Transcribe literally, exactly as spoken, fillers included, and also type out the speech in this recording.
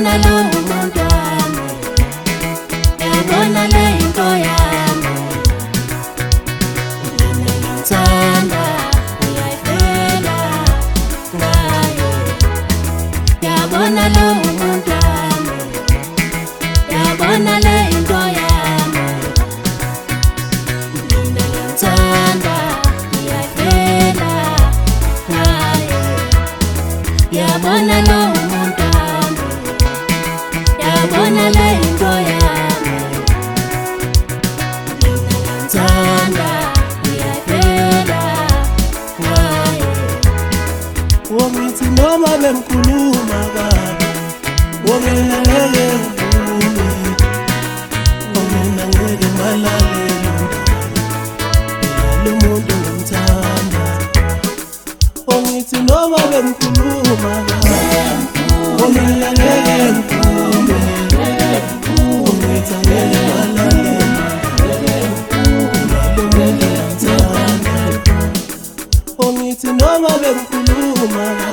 Yabona lo muntu wami, yabona le into yami, mina ngithanda uyayifela ngayo. Yabona lo muntu wami, yabona le into yami, mina ngithanda uyayifela ngayo. Yabona lo muntu wami, yabona le into yami, mina ngithanda uyayifela ngayo. Wongithi noma bengikhuluma kabi, wongilalele ngivume, wongina ngeke ngalalele lo muntu ngimthanda. Wongithi noma bengikhuluma kabi, wongilalele ngivume, wongithi ngeke ngalalele lo muntu ngimthanda. Wongithi noma bengikhuluma